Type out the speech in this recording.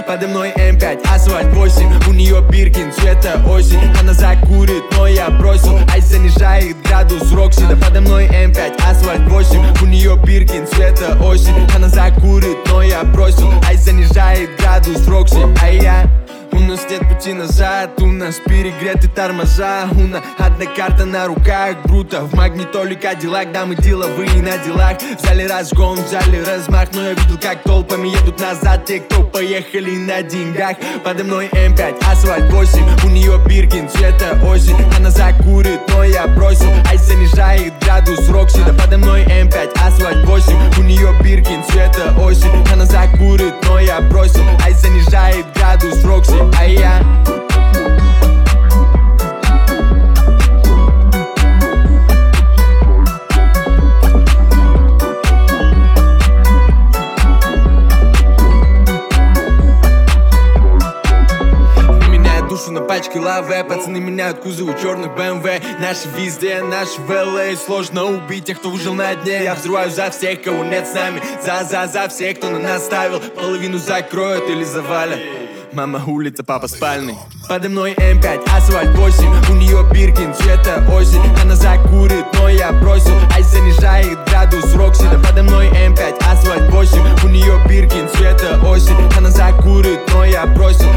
Подо мной М5, асфальт 8. У нее Биркин, цвета осень. Она закурит, но я бросил. Айс занижает градус Рокси. Да подо мной М5, асфальт 8. У нее Биркин, цвета осень. Она закурит, но я бросил. Айс занижает градус Рокси. А я... У нас нет пути назад, у нас перегреты тормоза. У нас одна карта на руках, бруто. В магнитоле Кадиллак, да мы деловые на делах. Взяли разгон, взяли размах. Но я видел, как толпами едут назад те, кто поехали на деньгах. Подо мной М5, асфальт 8. У нее Биркин, цвета осень. Она закурит, но я бросил. Айс занижает градус Рокси. Да подо мной М5, асфальт 8. У нее Биркин, цвета осень. Она закурит, но я бросил. Айс занижает градус Рокси. А я... Душу на пачке лаве, пацаны меняют кузовы черных BMW. Наши везде, наши в LA. Сложно убить тех, кто выжил на дне. Я взрываю за всех, кого нет с нами. За всех, кто на нас ставил. Половину закроют или завалят. Мама улица, папа спальный. Подо мной М5, асфальт 8. У нее Биркин, цвета осень. Она закурит, но я бросил. Айс занижает градус Рокси. Да подо мной М5, асфальт 8. У нее Биркин, цвета осень. Она закурит, но я бросил.